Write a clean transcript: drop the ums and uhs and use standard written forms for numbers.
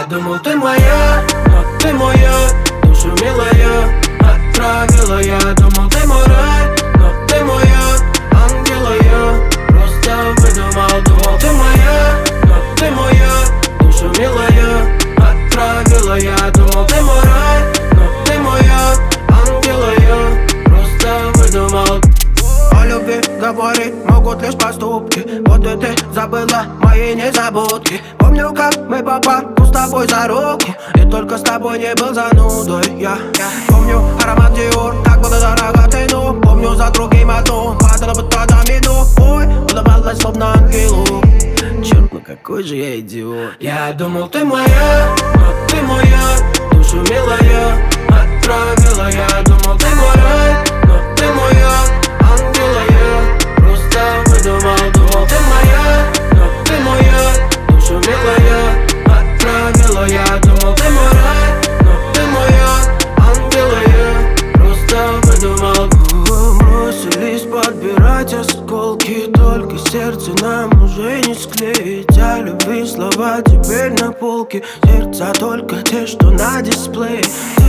Я думал, ты моя, но ты моя, душу милая отравила. Я думал, ты мой рай, но ты моя, ангела я просто выдумал. Думал, ты моя, но ты моя, душу милая отравила. Я думал, ты мой рай, но ты моя, ангела я просто выдумал. О любви говорить могут лишь поступки. Вот и ты забыла мои незабудки. Помню, как мы по парку с тобой за руки, и только с тобой не был занудой я. Помню аромат Dior, так было дорого цену. Помню за другим одну, падала бы тогда минут. Ой, улыбалась словно ангелу. Черт, ну какой же я идиот. Я думал, ты моя, но ты моя, душу милая отравила. Я думал, ты мой рай, но ты моя, ангела я просто выдумал. Думал, ты моя, но ты моя, душу милая отравила. Я думал, ты мой рай, но ты моя, ангела я просто выдумал. Бросились подбирать осколки, только сердце нам уже не склеить. О любви слова теперь на полке, сердца только те, что на дисплее.